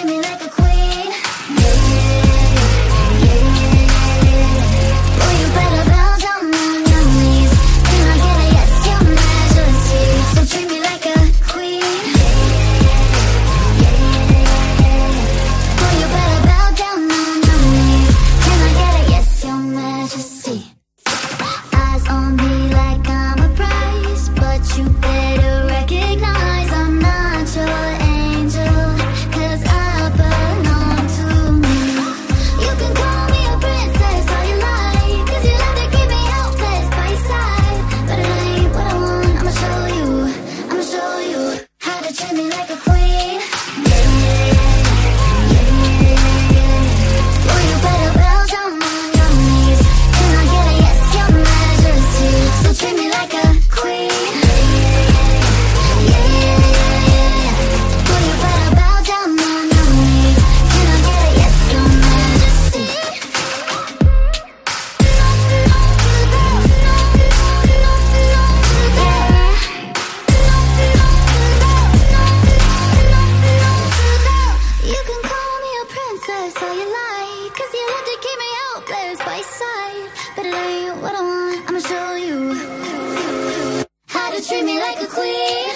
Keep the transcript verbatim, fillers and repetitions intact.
me like a queen. Yeah, yeah, yeah. Boy, you better bow down on your knees. Can I get a yes, your majesty? So treat me like a queen. Yeah, yeah. Boy, you better bow down on your knees. Can I get a yes, your majesty? Eyes on me like I'm a prize, but you better recognize I'm not your angel, 'cause I belong to me. You can call me a princess all you like, 'cause you love to keep me helpless by your side. But it ain't what I want, I'ma show you, I'ma show you how to treat me like a queen. Yeah, yeah, yeah. Boy, you better bow down on your knees. Can I get a yes, your majesty? So treat me like a queen. Yeah, yeah. Boy, you better bow down on your knees. Can I get a yes, your majesty? You can call me a princess all you like, 'cause you love to keep me helpless by your side. But it ain't what I want, I'ma show you how to treat me like a queen.